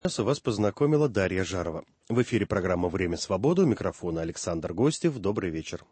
Вас познакомила Дарья Жарова. В эфире программа «Время свободы». У микрофона Александр Гостев. Добрый вечер.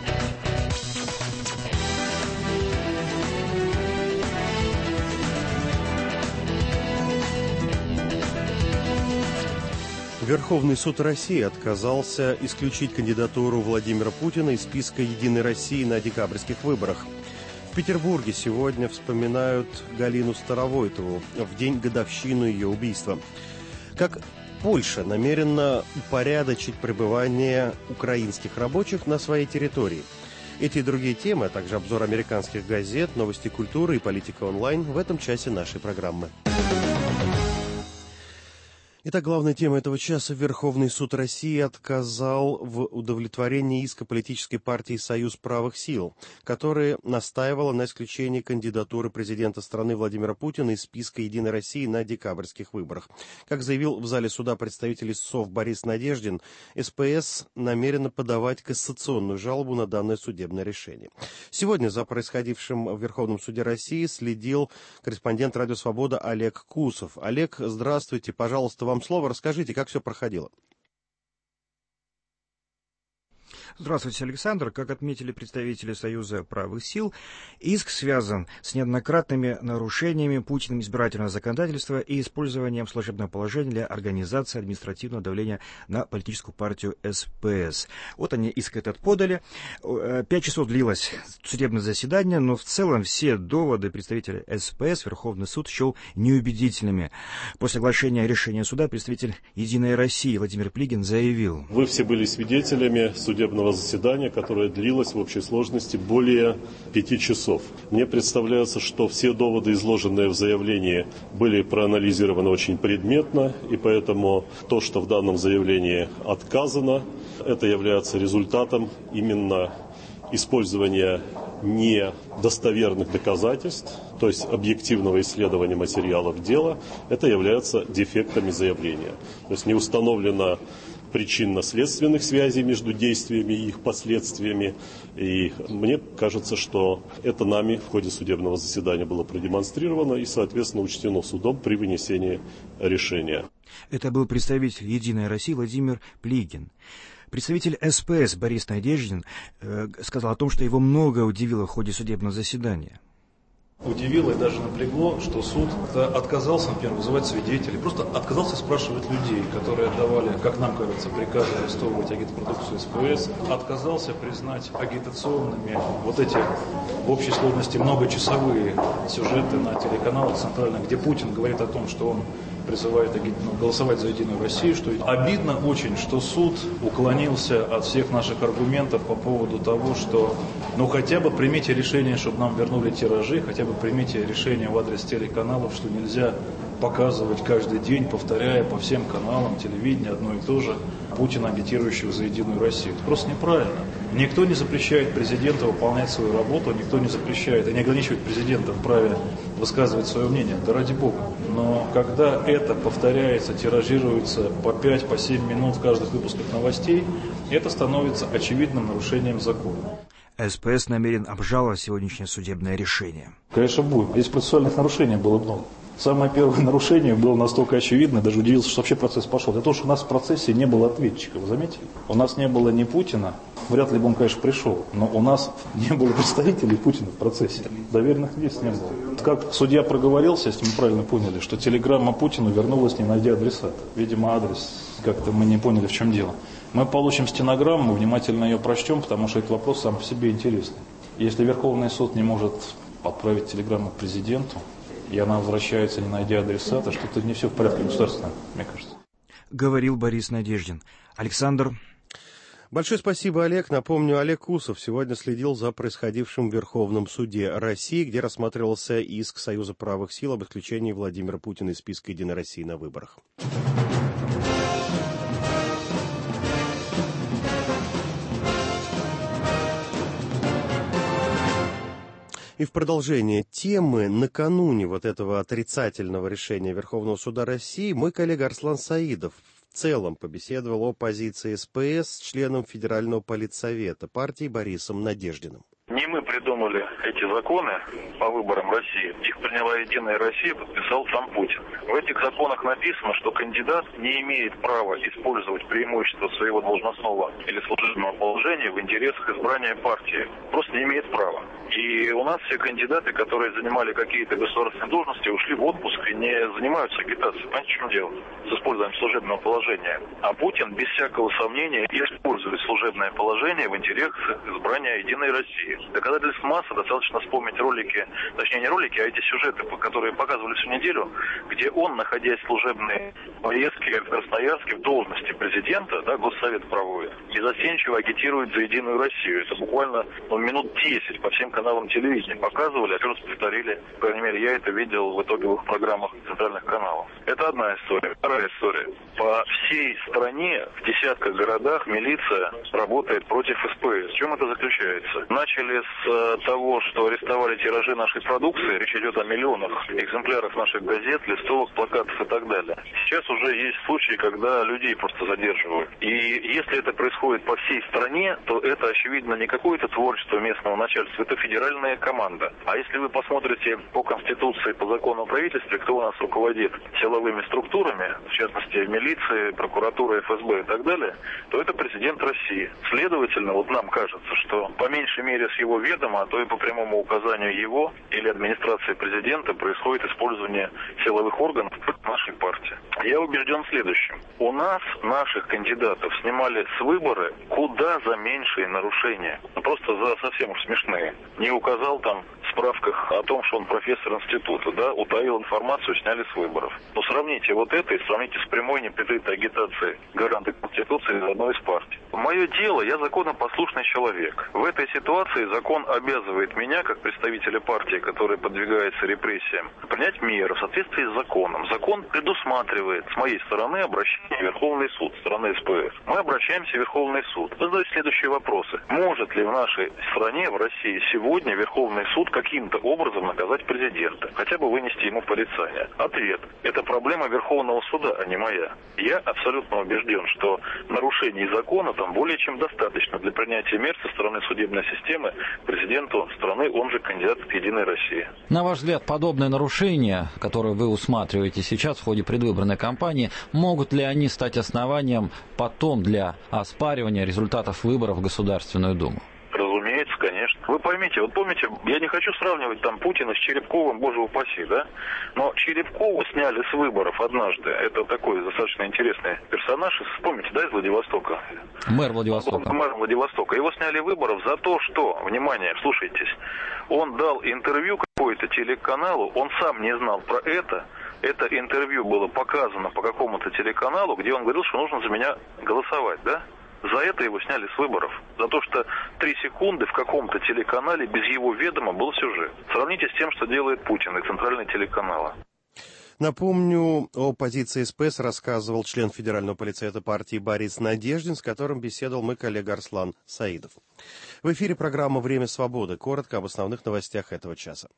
Верховный суд России отказался исключить кандидатуру Владимира Путина из списка «Единой России» на декабрьских выборах. В Петербурге сегодня вспоминают Галину Старовойтову в день годовщины ее убийства. Как Польша намерена упорядочить пребывание украинских рабочих на своей территории. Эти и другие темы, а также обзор американских газет, новости культуры и политика онлайн в этом часе нашей программы. Итак, главная тема этого часа. Верховный суд России отказал в удовлетворении иска политической партии «Союз правых сил», которая настаивала на исключении кандидатуры президента страны Владимира Путина из списка «Единой России» на декабрьских выборах. Как заявил в зале суда представитель истцов Борис Надеждин, СПС намерена подавать кассационную жалобу на данное судебное решение. Сегодня за происходившим в Верховном суде России следил корреспондент «Радио Свобода» Олег Кусов. Олег, здравствуйте. Пожалуйста, вам слово. Расскажите, как все проходило. Здравствуйте, Александр. Как отметили представители Союза правых сил, иск связан с неоднократными нарушениями Путиным избирательного законодательства и использованием служебного положения для организации административного давления на политическую партию СПС. Вот они иск этот подали. 5 часов длилось судебное заседание, но в целом все доводы представителей СПС Верховный суд счел неубедительными. После оглашения решения суда представитель «Единой России» Владимир Плигин заявил: Вы все были свидетелями судебного заседания, которое длилось в общей сложности более 5 часов. Мне представляется, что все доводы, изложенные в заявлении, были проанализированы очень предметно, и поэтому то, что в данном заявлении отказано, это является результатом именно использования недостоверных доказательств, то есть объективного исследования материалов дела. Это является дефектами заявления. То есть не установлено причинно-следственных связей между действиями и их последствиями. И мне кажется, что это нами в ходе судебного заседания было продемонстрировано и, соответственно, учтено судом при вынесении решения. Это был представитель «Единой России» Владимир Плигин. Представитель СПС Борис Надеждин сказал о том, что его многое удивило в ходе судебного заседания. Удивило и даже напрягло, что суд отказался, например, вызывать свидетелей, просто отказался спрашивать людей, которые отдавали, как нам кажется, приказы арестовывать агитпродукцию СПС, отказался признать агитационными вот эти в общей сложности многочасовые сюжеты на телеканалах центральных, где Путин говорит о том, что он призывает голосовать за «Единую Россию», что обидно очень, что суд уклонился от всех наших аргументов по поводу того, что хотя бы примите решение, чтобы нам вернули тиражи, хотя бы примите решение в адрес телеканалов, что нельзя показывать каждый день, повторяя по всем каналам телевидения одно и то же, Путина, агитирующего за «Единую Россию». Это просто неправильно. Никто не запрещает президенту выполнять свою работу, никто не запрещает и не ограничивает президента в праве высказывать свое мнение, да ради бога. Но когда это повторяется, тиражируется по 5, по 7 минут в каждых выпусках новостей, это становится очевидным нарушением закона. СПС намерен обжаловать сегодняшнее судебное решение. Конечно, будет. Здесь процессуальных нарушений было много. Самое первое нарушение было настолько очевидно, даже удивился, что вообще процесс пошел. Для того, что у нас в процессе не было ответчика, вы заметили? У нас не было ни Путина, вряд ли бы он, конечно, пришел, но у нас не было представителей Путина в процессе. Доверенных лиц не было. Как судья проговорился, если мы правильно поняли, что телеграмма Путину вернулась, не найдя адресата. Видимо, адрес, как-то мы не поняли, в чем дело. Мы получим стенограмму, внимательно ее прочтем, потому что этот вопрос сам по себе интересный. Если Верховный суд не может отправить телеграмму президенту, и она возвращается, не найдя адресата, что-то не все в порядке государственном, мне кажется. Говорил Борис Надеждин. Александр. Большое спасибо, Олег. Напомню, Олег Кусов сегодня следил за происходившим в Верховном суде России, где рассматривался иск Союза правых сил об исключении Владимира Путина из списка «Единой России» на выборах. И в продолжение темы, накануне вот этого отрицательного решения Верховного суда России, мой коллега Арслан Саидов в целом побеседовал о позиции СПС с членом Федерального политсовета партии Борисом Надеждиным. Не мы придумали эти законы по выборам России. Их приняла «Единая Россия», подписал сам Путин. В этих законах написано, что кандидат не имеет права использовать преимущество своего должностного или служебного положения в интересах избрания партии. Просто не имеет права. И у нас все кандидаты, которые занимали какие-то государственные должности, ушли в отпуск и не занимаются агитацией. Понимаете, в чем дело? С использованием служебного положения. А Путин, без всякого сомнения, использует служебное положение в интересах избрания «Единой России». Доказательств масса, достаточно вспомнить ролики, точнее не ролики, а эти сюжеты, которые показывали всю неделю, где он, находясь в служебной поездке в Красноярске в должности президента, да, Госсовет проводит, безостенчиво агитирует за «Единую Россию». Это буквально минут 10 по всем каналам телевидения показывали, а раз повторили. По крайней мере, я это видел в итоговых программах центральных каналов. Это одна история. Вторая история. По всей стране, в десятках городах милиция работает против СПС. В чем это заключается? Начали с того, что арестовали тиражи нашей продукции. Речь идет о миллионах экземпляров наших газет, листовок, плакатов и так далее. Сейчас уже есть случаи, когда людей просто задерживают. И если это происходит по всей стране, то это, очевидно, не какое-то творчество местного начальства, это федеральная команда. А если вы посмотрите по Конституции, по закону о правительстве, кто у нас руководит силовыми структурами, в частности, милиции, прокуратуры, ФСБ и так далее, то это президент России. Следовательно, вот нам кажется, что по меньшей мере с его ведома, а то и по прямому указанию его или администрации президента происходит использование силовых органов нашей партии. Я убежден в следующем. У нас наших кандидатов снимали с выборы куда за меньшие нарушения. Просто за совсем уж смешные. Не указал там в справках о том, что он профессор института, да, утаил информацию, сняли с выборов. Но сравните вот это и сравните с прямой неприкрытой агитацией гаранта Конституции из одной из партий. Мое дело, я законопослушный человек. В этой ситуации закон обязывает меня, как представителя партии, которая подвигается репрессиям, принять меры в соответствии с законом. Закон предусматривает с моей стороны обращение в Верховный суд, со стороны СПС. Мы обращаемся в Верховный суд. Вы задаете следующие вопросы. Может ли в нашей стране, в России, сегодня Верховный суд каким-то образом наказать президента? Хотя бы вынести ему порицание? Ответ. Это проблема Верховного суда, а не моя. Я абсолютно убежден, что нарушений закона там более чем достаточно для принятия мер со стороны судебной системы президенту страны, он же кандидат от «Единой России». На ваш взгляд, подобные нарушения, которые вы усматриваете сейчас в ходе предвыборной кампании, могут ли они стать основанием потом для оспаривания результатов выборов в Государственную Думу? Разумеется, конечно. Вы поймите, вот помните, я не хочу сравнивать там Путина с Черепковым, боже упаси, да? Но Черепкову сняли с выборов однажды. Это такой достаточно интересный персонаж. Помните, да, из Владивостока? Мэр Владивостока. Мэр Владивостока. Его сняли выборов за то, что, внимание, слушайтесь, он дал интервью какой-то телеканалу, он сам не знал про это. Это интервью было показано по какому-то телеканалу, где он говорил, что нужно за меня голосовать, да? За это его сняли с выборов. За то, что 3 секунды в каком-то телеканале без его ведома был сюжет. Сравните с тем, что делает Путин и центральные телеканалы. Напомню, о позиции СПС рассказывал член Федерального полицейта партии Борис Надеждин, с которым беседовал мой коллега Арслан Саидов. В эфире программа «Время свободы». Коротко об основных новостях этого часа.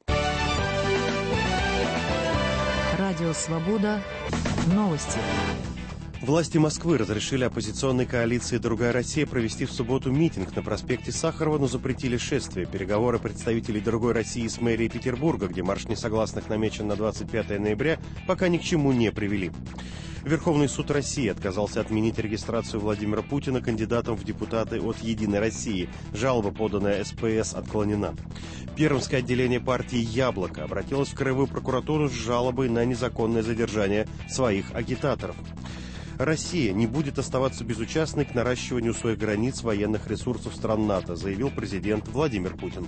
Радио «Свобода». Новости. Власти Москвы разрешили оппозиционной коалиции «Другая Россия» провести в субботу митинг на проспекте Сахарова, но запретили шествие. Переговоры представителей «Другой России» с мэрией Петербурга, где марш несогласных намечен на 25 ноября, пока ни к чему не привели. Верховный суд России отказался отменить регистрацию Владимира Путина кандидатом в депутаты от «Единой России». Жалоба, поданная СПС, отклонена. Пермское отделение партии «Яблоко» обратилось в Краевую прокуратуру с жалобой на незаконное задержание своих агитаторов. Россия не будет оставаться безучастной к наращиванию своих границ военных ресурсов стран НАТО, заявил президент Владимир Путин.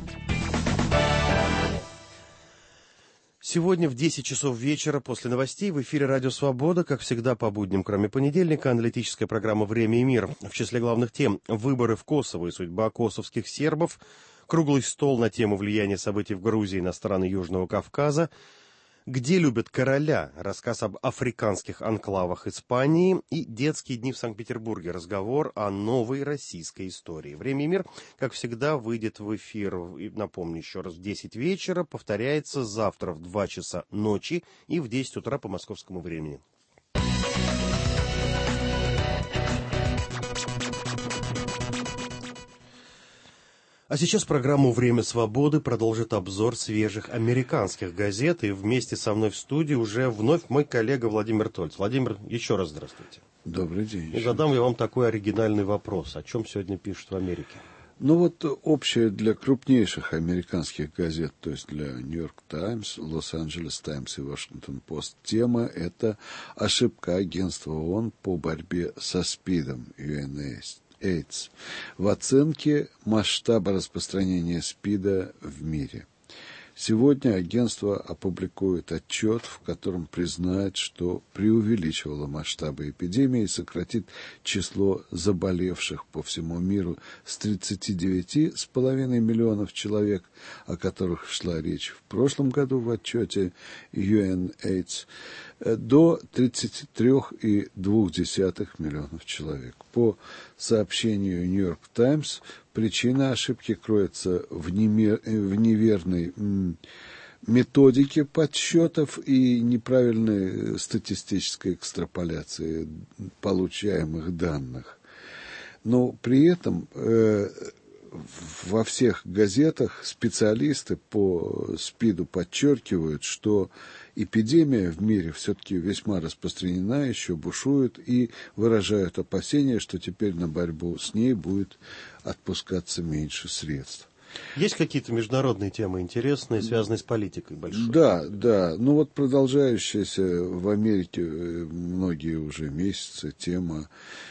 Сегодня в 10 часов вечера после новостей в эфире «Радио Свобода», как всегда по будням, кроме понедельника, аналитическая программа «Время и мир». В числе главных тем – выборы в Косово и судьба косовских сербов, круглый стол на тему влияния событий в Грузии на страны Южного Кавказа, «Где любят короля?» Рассказ об африканских анклавах Испании и «Детские дни в Санкт-Петербурге». Разговор о новой российской истории. «Время и мир», как всегда, выйдет в эфир, напомню еще раз, в 10 вечера. Повторяется завтра в 2 часа ночи и в 10 утра по московскому времени. А сейчас программу «Время свободы» продолжит обзор свежих американских газет. И вместе со мной в студии уже вновь мой коллега Владимир Тольц. Владимир, еще раз здравствуйте. Добрый день. И задам я вам такой оригинальный вопрос. О чем сегодня пишут в Америке? Ну вот общее для крупнейших американских газет, то есть для Нью-Йорк Таймс, Лос-Анджелес Таймс и Вашингтон Пост, тема – это ошибка агентства ООН по борьбе со СПИДом, UNAIDS, в оценке масштаба распространения СПИДа в мире. Сегодня агентство опубликует отчет, в котором признает, что преувеличивало масштабы эпидемии и сократит число заболевших по всему миру с 39,5 миллионов человек, о которых шла речь в прошлом году в отчете UNAIDS, до 33,2 миллионов человек. По сообщению Нью-Йорк Таймс, причина ошибки кроется в неверной методике подсчетов и неправильной статистической экстраполяции получаемых данных. Но при этом во всех газетах специалисты по СПИДу подчеркивают, что эпидемия в мире все-таки весьма распространена, еще бушует, и выражают опасения, что теперь на борьбу с ней будет отпускаться меньше средств. Есть какие-то международные темы интересные, связанные с политикой большой? Да. Ну вот продолжающаяся в Америке многие уже месяцы тема,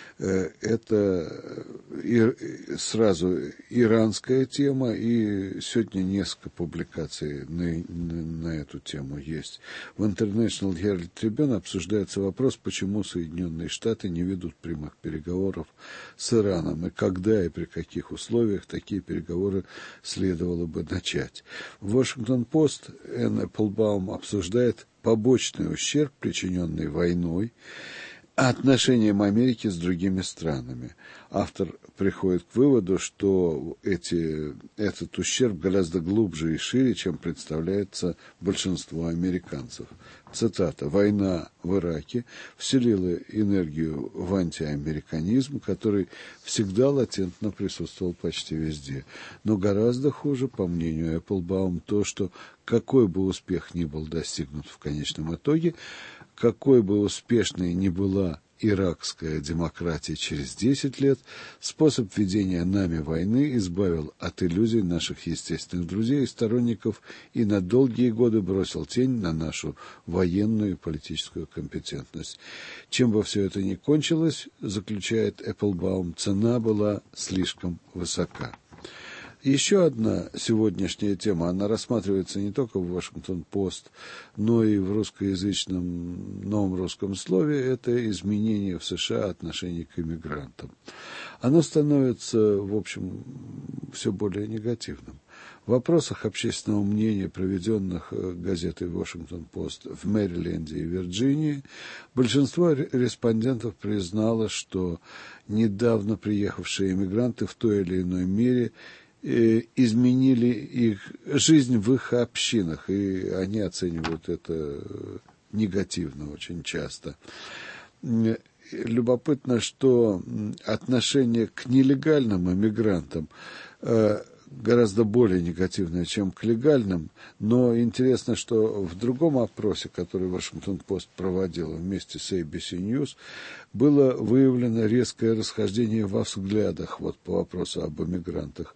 это сразу иранская тема, и сегодня несколько публикаций на эту тему есть. В International Herald Tribune обсуждается вопрос, почему Соединенные Штаты не ведут прямых переговоров с Ираном, и когда и при каких условиях такие переговоры следовало бы начать. В Washington Post Энн Эпплбаум обсуждает побочный ущерб, причиненный войной, отношениям Америки с другими странами. Автор приходит к выводу, что этот ущерб гораздо глубже и шире, чем представляется большинству американцев. Цитата: «Война в Ираке вселила энергию в антиамериканизм, который всегда латентно присутствовал почти везде. Но гораздо хуже, по мнению Эпплбаум, то, что какой бы успех ни был достигнут в конечном итоге, какой бы успешной ни была иракская демократия через 10 лет, способ ведения нами войны избавил от иллюзий наших естественных друзей и сторонников и на долгие годы бросил тень на нашу военную и политическую компетентность. Чем бы все это ни кончилось, заключает Эпплбаум, цена была слишком высока». Еще одна сегодняшняя тема, она рассматривается не только в Вашингтон-Пост, но и в русскоязычном новом русском слове, это изменение в США отношений к иммигрантам. Оно становится, в общем, все более негативным. В вопросах общественного мнения, проведенных газетой «Вашингтон-Пост» в Мэриленде и Вирджинии, большинство респондентов признало, что недавно приехавшие иммигранты в той или иной мере изменили их жизнь в их общинах, и они оценивают это негативно очень часто. Любопытно, что отношение к нелегальным иммигрантам гораздо более негативное, чем к легальным, но интересно, что в другом опросе, который Вашингтон-Пост проводил вместе с ABC News, было выявлено резкое расхождение во взглядах по вопросу об иммигрантах.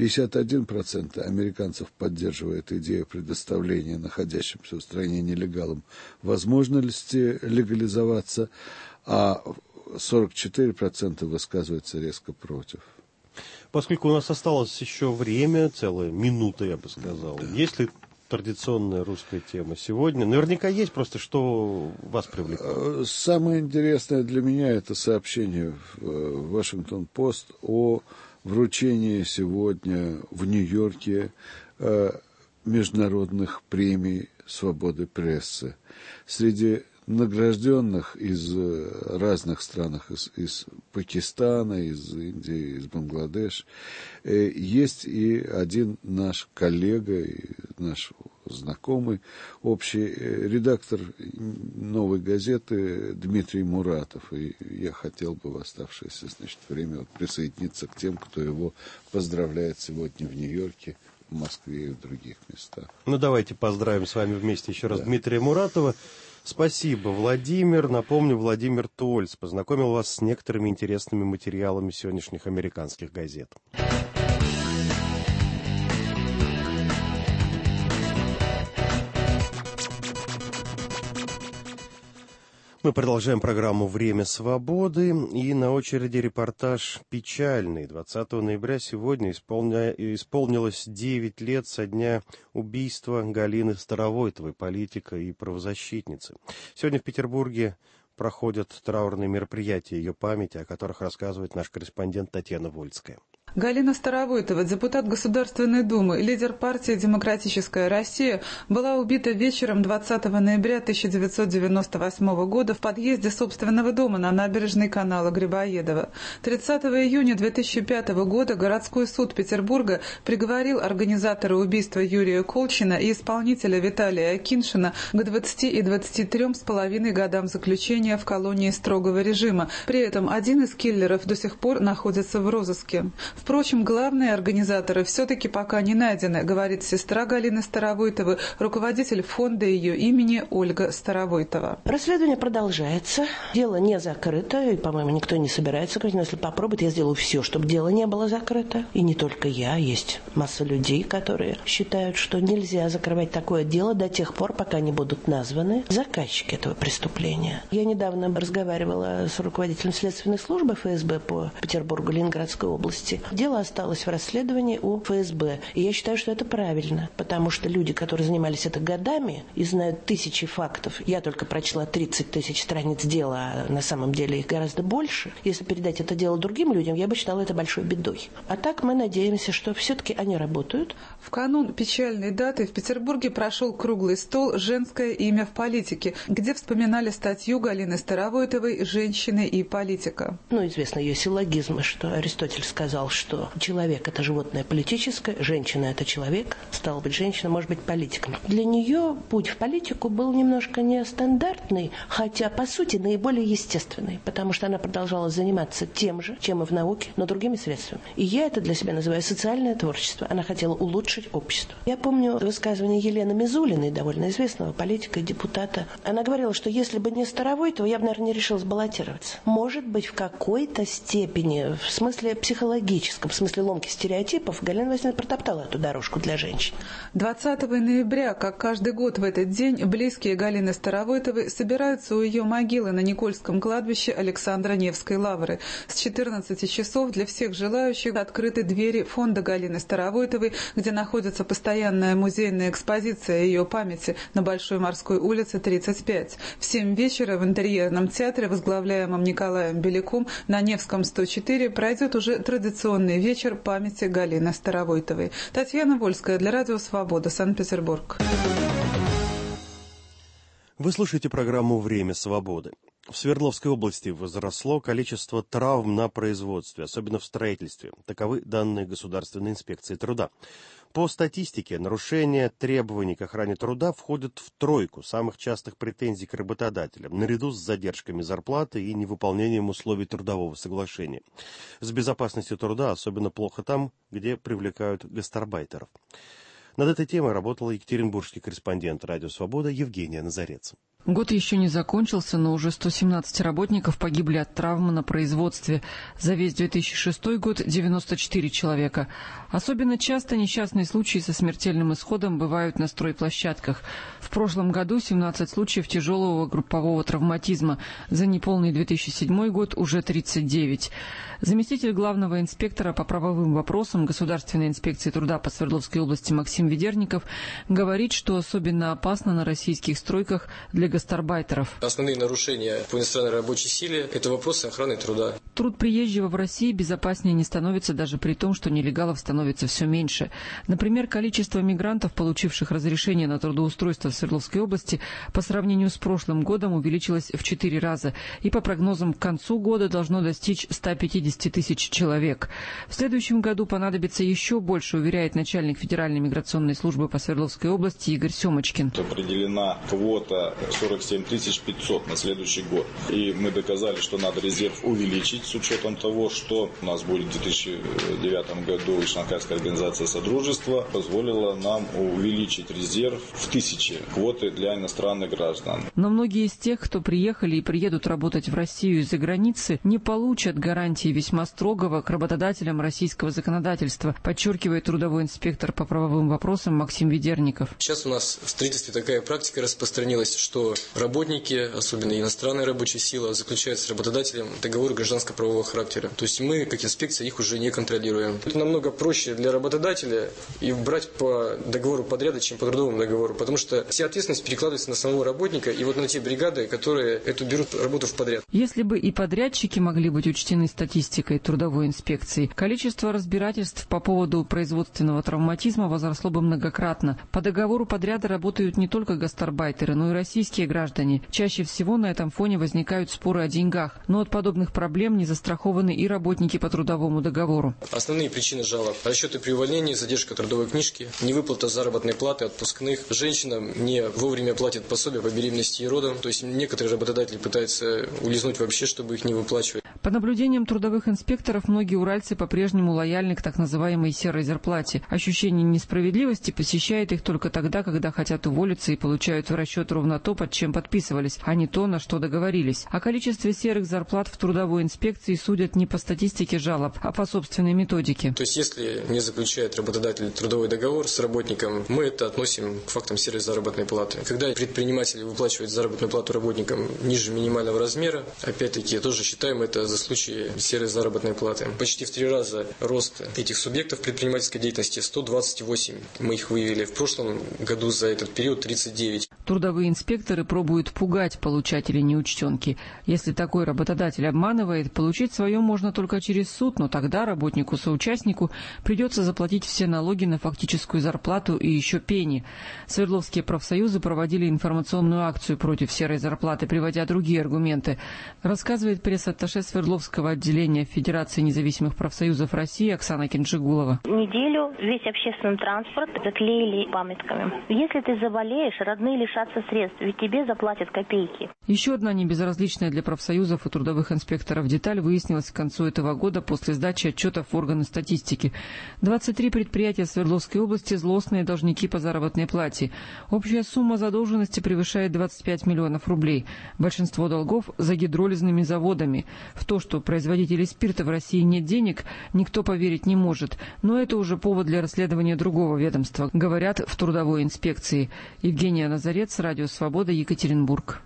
51% американцев поддерживает идею предоставления находящимся в стране нелегалам возможности легализоваться, а 44% высказываются резко против. Поскольку у нас осталось еще время, целая минута, я бы сказал, есть ли традиционная русская тема сегодня? Наверняка есть, просто что вас привлекло? Самое интересное для меня это сообщение в Вашингтон-Пост о вручении сегодня в Нью-Йорке международных премий свободы прессы. Среди награжденных из разных стран, из Пакистана, из Индии, из Бангладеш, есть и один наш коллега, наш знакомый общий, редактор «Новой газеты» Дмитрий Муратов. И я хотел бы в оставшееся, время присоединиться к тем, кто его поздравляет сегодня в Нью-Йорке, в Москве и в других местах. Давайте поздравим с вами вместе еще раз Дмитрия Муратова. Спасибо, Владимир. Напомню, Владимир Тольц познакомил вас с некоторыми интересными материалами сегодняшних американских газет. Мы продолжаем программу «Время свободы», и на очереди репортаж печальный. 20 ноября сегодня исполнилось 9 лет со дня убийства Галины Старовойтовой, политика и правозащитницы. Сегодня в Петербурге проходят траурные мероприятия ее памяти, о которых рассказывает наш корреспондент Татьяна Вольская. Галина Старовойтова, депутат Государственной Думы, лидер партии «Демократическая Россия», была убита вечером 20 ноября 1998 года в подъезде собственного дома на набережной канала Грибоедова. 30 июня 2005 года городской суд Петербурга приговорил организатора убийства Юрия Колчина и исполнителя Виталия Акиншина к 20 и 23,5 годам заключения в колонии строгого режима. При этом один из киллеров до сих пор находится в розыске. Впрочем, главные организаторы все-таки пока не найдены, говорит сестра Галины Старовойтовой, руководитель фонда ее имени Ольга Старовойтова. Расследование продолжается. Дело не закрыто, и, по-моему, никто не собирается закрыть. Но если попробует, я сделаю все, чтобы дело не было закрыто. И не только я. Есть масса людей, которые считают, что нельзя закрывать такое дело до тех пор, пока не будут названы заказчики этого преступления. Я недавно разговаривала с руководителем следственной службы ФСБ по Петербургу, Ленинградской области. Дело осталось в расследовании у ФСБ. И я считаю, что это правильно, потому что люди, которые занимались это годами и знают тысячи фактов, я только прочла 30 тысяч страниц дела, а на самом деле их гораздо больше. Если передать это дело другим людям, я бы считала это большой бедой. А так мы надеемся, что все-таки они работают. В канун печальной даты в Петербурге прошел круглый стол «Женское имя в политике», где вспоминали статью Галины Старовойтовой «Женщины и политика». Известны ее силлогизмы, что Аристотель сказал, что человек – это животное политическое, женщина – это человек, стало быть, женщина может быть политиком. Для нее путь в политику был немножко нестандартный, хотя, по сути, наиболее естественный, потому что она продолжала заниматься тем же, чем и в науке, но другими средствами. И я это для себя называю социальное творчество. Она хотела улучшить общество. Я помню высказывание Елены Мизулиной, довольно известного политика и депутата. Она говорила, что если бы не Старовойтова, я бы, наверное, не решилась баллотироваться. Может быть, в какой-то степени, в смысле психологическом, в смысле ломки стереотипов, Галина Васильевна протоптала эту дорожку для женщин. 20 ноября, как каждый год в этот день, близкие Галины Старовойтовой собираются у ее могилы на Никольском кладбище Александра Невской лавры. С 14 часов для всех желающих открыты двери фонда Галины Старовойтовой, где находится постоянная музейная экспозиция ее памяти на Большой Морской улице, 35. В 7 вечера в интерьерном театре, возглавляемом Николаем Беляком, на Невском 104 пройдет уже традиционный вечер памяти Галины Старовойтовой. Татьяна Вольская для Радио Свобода, Санкт-Петербург. Вы слушаете программу «Время свободы». В Свердловской области возросло количество травм на производстве, особенно в строительстве. Таковы данные Государственной инспекции труда. По статистике, нарушения требований к охране труда входят в тройку самых частых претензий к работодателям, наряду с задержками зарплаты и невыполнением условий трудового соглашения. С безопасностью труда особенно плохо там, где привлекают гастарбайтеров. Над этой темой работала екатеринбургский корреспондент «Радио Свобода» Евгения Назарец. Год еще не закончился, но уже 117 работников погибли от травмы на производстве. За весь 2006 год 94 человека. Особенно часто несчастные случаи со смертельным исходом бывают на стройплощадках. В прошлом году 17 случаев тяжелого группового травматизма. За неполный 2007 год уже 39. Заместитель главного инспектора по правовым вопросам Государственной инспекции труда по Свердловской области Максим Ведерников говорит, что особенно опасно на российских стройках для гастарбайтеров. Основные нарушения по иностранной рабочей силе – это вопросы охраны труда. Труд приезжего в России безопаснее не становится даже при том, что нелегалов становится все меньше. Например, количество мигрантов, получивших разрешение на трудоустройство в Свердловской области, по сравнению с прошлым годом увеличилось в 4 раза и, по прогнозам, к концу года должно достичь 150 тысяч человек. В следующем году понадобится еще больше, уверяет начальник Федеральной миграционной службы по Свердловской области Игорь Семочкин. Определена квота 47 500 на следующий год. И мы доказали, что надо резерв увеличить с учетом того, что у нас будет в 2009 году Шанхайская организация Содружества позволила нам увеличить резерв в 1000 квоты для иностранных граждан. Но многие из тех, кто приехали и приедут работать в Россию из-за границы, не получат гарантии весьма строгого к работодателям российского законодательства, подчеркивает трудовой инспектор по правовым вопросам Максим Ведерников. Сейчас у нас в строительстве такая практика распространилась, что работники, особенно иностранная рабочая сила, заключают с работодателем договоры гражданско-правового характера. То есть мы, как инспекция, их уже не контролируем. Это намного проще для работодателя и брать по договору подряда, чем по трудовому договору, потому что вся ответственность перекладывается на самого работника и вот на те бригады, которые эту берут работу в подряд. Если бы и подрядчики могли быть учтены статистикой трудовой инспекции, количество разбирательств по поводу производственного травматизма возросло бы многократно. По договору подряда работают не только гастарбайтеры, но и российские граждане. Чаще всего на этом фоне возникают споры о деньгах, но от подобных проблем не застрахованы и работники по трудовому договору. Основные причины жалоб: расчеты при увольнении, задержка трудовой книжки, невыплата заработной платы, отпускных, женщинам не вовремя платят пособия по беременности и родам, то есть некоторые работодатели пытаются улизнуть вообще, чтобы их не выплачивать. По наблюдениям трудовых инспекторов, многие уральцы по-прежнему лояльны к так называемой серой зарплате. Ощущение несправедливости посещает их только тогда, когда хотят уволиться и получают в расчет ровно то, под чем подписывались, а не то, на что договорились. О количестве серых зарплат в трудовой инспекции судят не по статистике жалоб, а по собственной методике. То есть если не заключает работодатель трудовой договор с работником, мы это относим к фактам серой заработной платы. Когда предприниматели выплачивают заработную плату работникам ниже минимального размера, опять-таки тоже считаем это за случаи серой заработной платы. Почти в 3 раза рост этих субъектов предпринимательской деятельности, 128. Мы их выявили в прошлом году, за этот период 39. Трудовые инспекторы пробуют пугать получателей неучтенки. Если такой работодатель обманывает, получить свое можно только через суд, но тогда работнику-соучастнику придется заплатить все налоги на фактическую зарплату и еще пени. Свердловские профсоюзы проводили информационную акцию против серой зарплаты, приводя другие аргументы. Рассказывает пресс-атташе Свердловского отделения Федерации независимых профсоюзов России Оксана Кинджигулова. Неделю весь общественный транспорт заклеили памятками. Если ты заболеешь, родные лишатся средств, ведь тебе заплатят копейки. Еще одна небезразличная для профсоюзов и трудовых инспекторов деталь выяснилась к концу этого года после сдачи отчетов в органы статистики. 23 предприятия Свердловской области – злостные должники по заработной плате. Общая сумма задолженности превышает 25 миллионов рублей. Большинство долгов за гидролизными заводами. В то, что производителей спирта в России нет денег, никто поверить не может. Но это уже повод для расследования другого ведомства, говорят в трудовой инспекции. Евгения Назарец, Радио Свобода, Екатеринбург.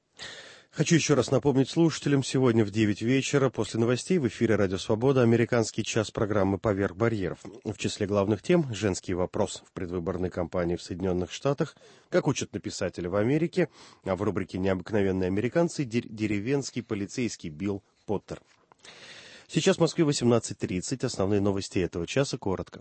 Хочу еще раз напомнить слушателям, сегодня в 9 вечера после новостей в эфире «Радио Свобода» американский час программы «Поверх барьеров». В числе главных тем – женский вопрос в предвыборной кампании в Соединенных Штатах, как учат написатели в Америке, а в рубрике «Необыкновенные американцы» – деревенский полицейский Билл Поттер. Сейчас в Москве 18:30. Основные новости этого часа коротко.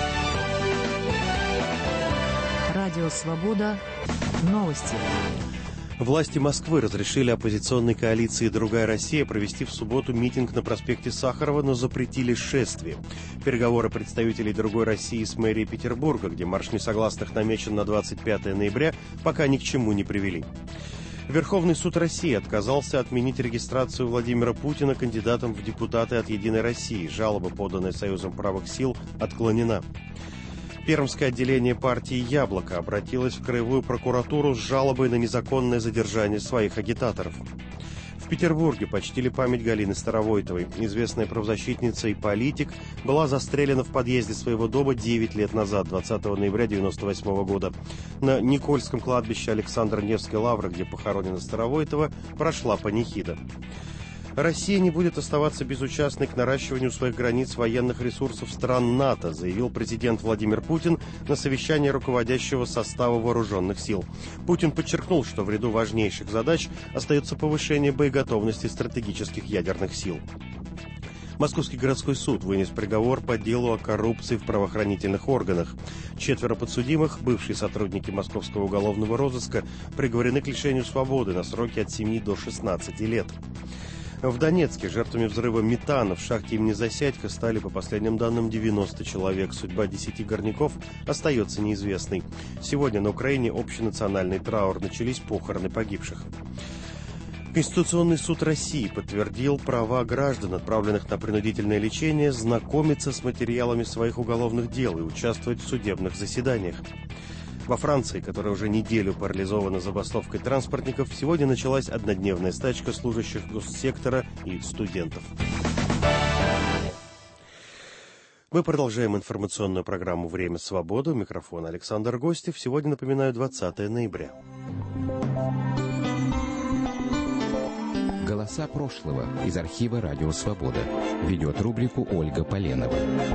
Радио «Свобода». Новости. Власти Москвы разрешили оппозиционной коалиции «Другая Россия» провести в субботу митинг на проспекте Сахарова, но запретили шествие. Переговоры представителей «Другой России» с мэрией Петербурга, где марш несогласных намечен на 25 ноября, пока ни к чему не привели. Верховный суд России отказался отменить регистрацию Владимира Путина кандидатом в депутаты от «Единой России». Жалоба, поданная Союзом правых сил, отклонена. Пермское отделение партии «Яблоко» обратилось в Краевую прокуратуру с жалобой на незаконное задержание своих агитаторов. В Петербурге почтили память Галины Старовойтовой. Известная правозащитница и политик была застрелена в подъезде своего дома 9 лет назад, 20 ноября 1998 года. На Никольском кладбище Александро-Невской лавры, где похоронена Старовойтова, прошла панихида. Россия не будет оставаться безучастной к наращиванию своих границ военных ресурсов стран НАТО, заявил президент Владимир Путин на совещании руководящего состава вооруженных сил. Путин подчеркнул, что в ряду важнейших задач остается повышение боеготовности стратегических ядерных сил. Московский городской суд вынес приговор по делу о коррупции в правоохранительных органах. 4 подсудимых, бывшие сотрудники Московского уголовного розыска, приговорены к лишению свободы на сроки от 7 до 16 лет. В Донецке жертвами взрыва метана в шахте имени Засядько стали, по последним данным, 90 человек. Судьба 10 горняков остается неизвестной. Сегодня на Украине общенациональный траур. Начались похороны погибших. Конституционный суд России подтвердил права граждан, отправленных на принудительное лечение, знакомиться с материалами своих уголовных дел и участвовать в судебных заседаниях. Во Франции, которая уже неделю парализована забастовкой транспортников, сегодня началась однодневная стачка служащих госсектора и студентов. Мы продолжаем информационную программу «Время свободы». У микрофона Александр Гостев. Сегодня, напоминаю, 20 ноября. Голоса прошлого из архива «Радио Свобода». Ведет рубрику Ольга Поленова.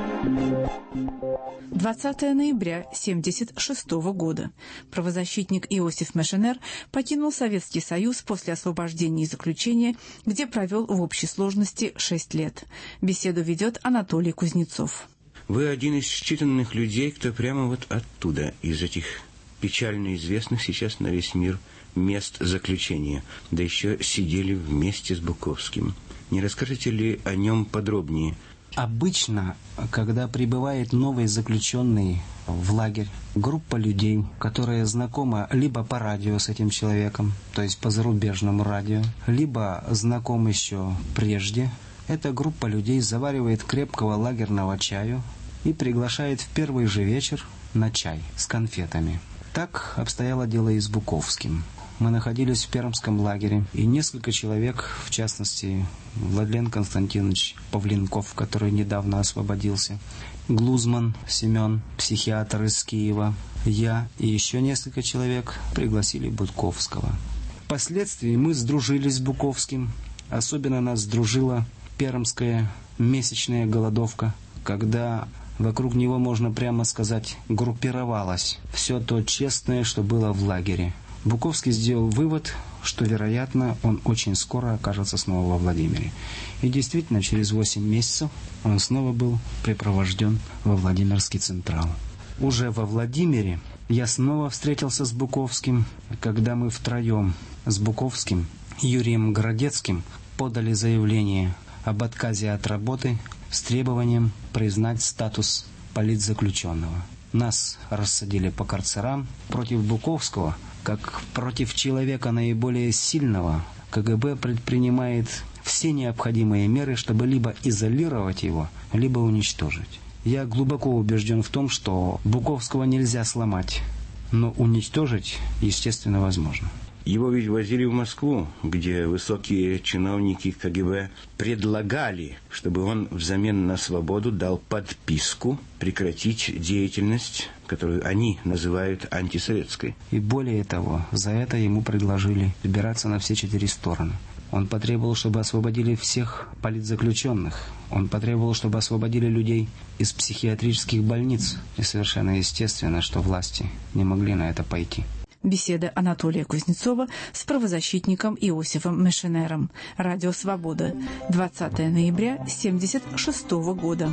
20 ноября 1976 года. Правозащитник Иосиф Мешенер покинул Советский Союз после освобождения из заключения, где провел в общей сложности 6 лет. Беседу ведет Анатолий Кузнецов. Вы один из считанных людей, кто прямо вот оттуда, из этих печально известных сейчас на весь мир мест заключения, да еще сидели вместе с Буковским. Не расскажете ли о нем подробнее? Обычно, когда прибывает новый заключенный в лагерь, группа людей, которая знакома либо по радио с этим человеком, то есть по зарубежному радио, либо знаком еще прежде, эта группа людей заваривает крепкого лагерного чаю и приглашает в первый же вечер на чай с конфетами. Так обстояло дело и с Буковским. Мы находились в Пермском лагере, и несколько человек, в частности, Владлен Константинович Павленков, который недавно освободился, Глузман Семен, психиатр из Киева, я и еще несколько человек пригласили Буковского. Впоследствии мы сдружились с Буковским. Особенно нас сдружила пермская месячная голодовка, когда вокруг него, можно прямо сказать, группировалось все то честное, что было в лагере. Буковский сделал вывод, что, вероятно, он очень скоро окажется снова во Владимире. И действительно, через 8 месяцев он снова был припровожден во Владимирский Централ. Уже во Владимире я снова встретился с Буковским, когда мы втроем с Буковским, Юрием Городецким подали заявление об отказе от работы с требованием признать статус политзаключенного. Нас рассадили по карцерам. Против Буковского, как против человека наиболее сильного, КГБ предпринимает все необходимые меры, чтобы либо изолировать его, либо уничтожить. Я глубоко убежден в том, что Буковского нельзя сломать, но уничтожить, естественно, возможно. Его ведь возили в Москву, где высокие чиновники КГБ предлагали, чтобы он взамен на свободу дал подписку прекратить деятельность, которую они называют антисоветской. И более того, за это ему предложили убираться на все 4 стороны. Он потребовал, чтобы освободили всех политзаключенных. Он потребовал, чтобы освободили людей из психиатрических больниц. И совершенно естественно, что власти не могли на это пойти. Беседа Анатолия Кузнецова с правозащитником Иосифом Мешенером. Радио «Свобода». 20 ноября 1976 года.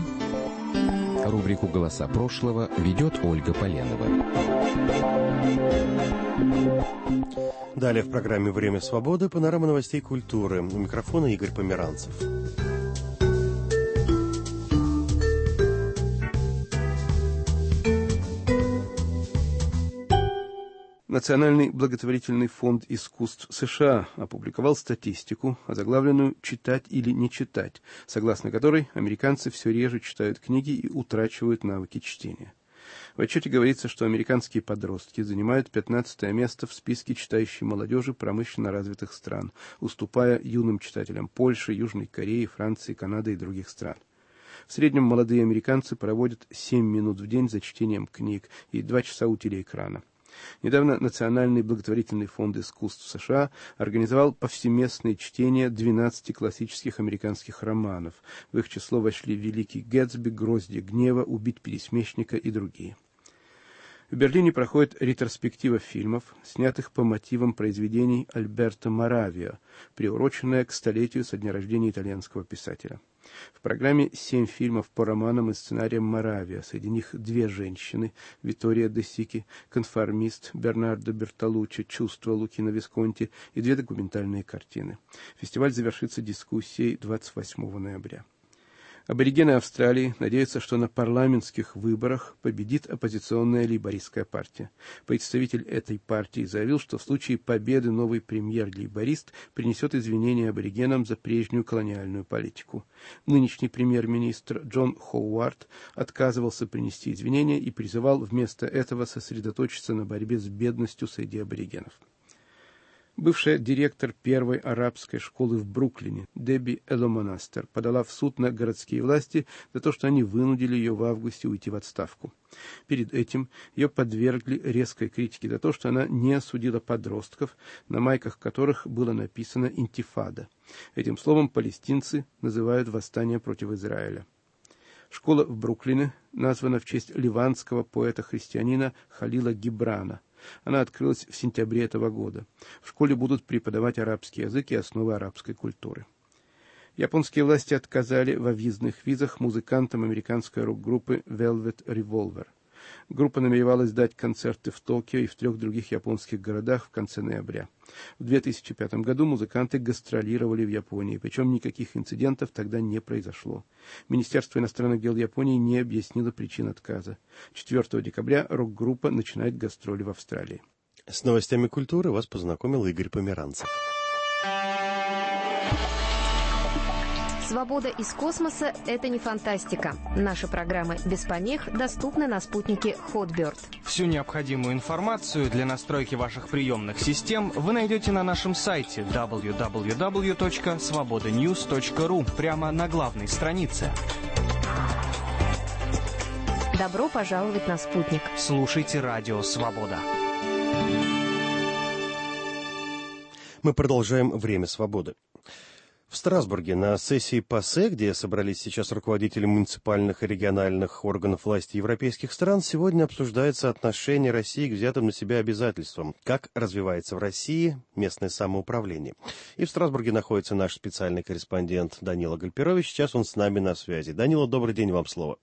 Рубрику «Голоса прошлого» ведет Ольга Поленова. Далее в программе «Время свободы» панорама новостей культуры. У микрофона Игорь Померанцев. Национальный благотворительный фонд искусств США опубликовал статистику, озаглавленную «Читать или не читать», согласно которой американцы все реже читают книги и утрачивают навыки чтения. В отчете говорится, что американские подростки занимают 15-е место в списке читающей молодежи промышленно развитых стран, уступая юным читателям Польши, Южной Кореи, Франции, Канады и других стран. В среднем молодые американцы проводят 7 минут в день за чтением книг и 2 часа у телеэкрана. Недавно Национальный благотворительный фонд искусств США организовал повсеместное чтение 12 классических американских романов. В их число вошли «Великий Гэтсби», «Гроздья гнева», «Убить пересмешника» и другие. В Берлине проходит ретроспектива фильмов, снятых по мотивам произведений Альберто Моравиа, приуроченная к столетию со дня рождения итальянского писателя. В программе 7 фильмов по романам и сценариям Моравиа, среди них 2 женщины, Виттория де Сики, «Конформист», Бернардо Бертолуччи, «Чувство» Лукино Висконти и 2 документальные картины. Фестиваль завершится дискуссией 28 ноября. Аборигены Австралии надеются, что на парламентских выборах победит оппозиционная лейбористская партия. Представитель этой партии заявил, что в случае победы новый премьер-лейборист принесет извинения аборигенам за прежнюю колониальную политику. Нынешний премьер-министр Джон Ховард отказывался принести извинения и призывал вместо этого сосредоточиться на борьбе с бедностью среди аборигенов. Бывшая директор первой арабской школы в Бруклине Дебби Эломонастер подала в суд на городские власти за то, что они вынудили ее в августе уйти в отставку. Перед этим ее подвергли резкой критике за то, что она не осудила подростков, на майках которых было написано «Интифада». Этим словом палестинцы называют восстание против Израиля. Школа в Бруклине названа в честь ливанского поэта-христианина Халила Гибрана. Она открылась в сентябре этого года. В школе будут преподавать арабский язык и основы арабской культуры. Японские власти отказали во въездных визах музыкантам американской рок-группы Velvet Revolver. Группа намеревалась дать концерты в Токио и в 3 других японских городах в конце ноября. В 2005 году музыканты гастролировали в Японии, причем никаких инцидентов тогда не произошло. Министерство иностранных дел Японии не объяснило причин отказа. 4 декабря рок-группа начинает гастроли в Австралии. С новостями культуры вас познакомил Игорь Померанцев. Свобода из космоса – это не фантастика. Наши программы без помех доступны на спутнике Hotbird. Всю необходимую информацию для настройки ваших приемных систем вы найдете на нашем сайте www.svobodanews.ru прямо на главной странице. Добро пожаловать на спутник. Слушайте Радио Свобода. Мы продолжаем «Время свободы». В Страсбурге на сессии ПАСЕ, где собрались сейчас руководители муниципальных и региональных органов власти европейских стран, сегодня обсуждается отношение России к взятым на себя обязательствам, как развивается в России местное самоуправление. И в Страсбурге находится наш специальный корреспондент Данила Гальперович. Сейчас он с нами на связи. Данила, добрый день, вам слово.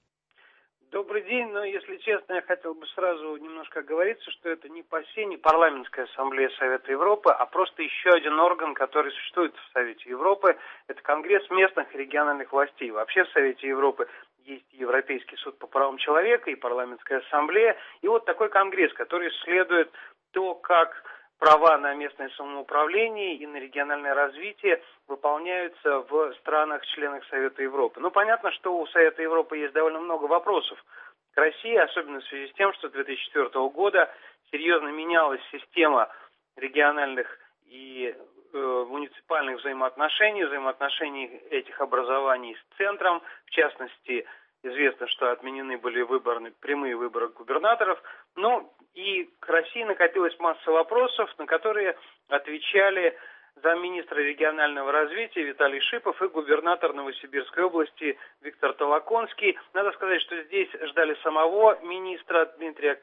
Добрый день, но, если честно, я хотел бы сразу немножко оговориться, что это не ПАСЕ, не парламентская ассамблея Совета Европы, а просто еще один орган, который существует в Совете Европы. Это Конгресс местных и региональных властей. Вообще в Совете Европы есть Европейский суд по правам человека и парламентская ассамблея. И вот такой конгресс, который исследует то, как права на местное самоуправление и на региональное развитие выполняются в странах-членах Совета Европы. Ну, понятно, что у Совета Европы есть довольно много вопросов к России, особенно в связи с тем, что с 2004 года серьезно менялась система региональных и муниципальных взаимоотношений этих образований с центром. В частности, известно, что отменены были прямые выборы губернаторов. Ну, и к России накопилась масса вопросов, на которые отвечали замминистра регионального развития Виталий Шипов и губернатор Новосибирской области Виктор Толоконский. Надо сказать, что здесь ждали самого министра Дмитрия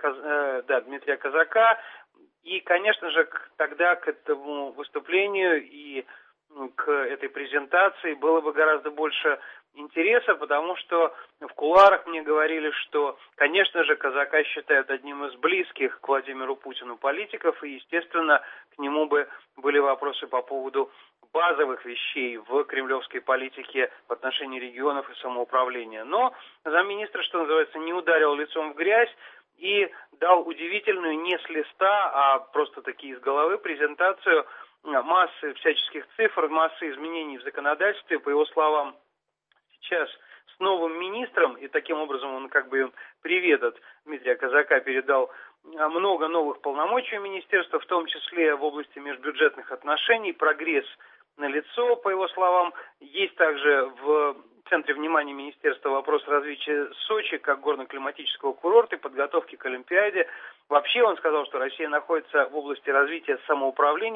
Казака. И, конечно же, тогда к этому выступлению и к этой презентации было бы гораздо больше интереса, потому что в кулуарах мне говорили, что, конечно же, Казака считают одним из близких к Владимиру Путину политиков, и, естественно, к нему бы были вопросы по поводу базовых вещей в кремлевской политике в отношении регионов и самоуправления. Но замминистра, что называется, не ударил лицом в грязь и дал удивительную не с листа, а просто-таки из головы презентацию массы всяческих цифр, массы изменений в законодательстве. По его словам, сейчас с новым министром, и таким образом он как бы им привет от Дмитрия Казака передал много новых полномочий министерства, в том числе в области межбюджетных отношений. Прогресс налицо, по его словам. Есть также в центре внимания министерства вопрос развития Сочи как горно-климатического курорта и подготовки к Олимпиаде. Вообще он сказал, что Россия находится в области развития самоуправления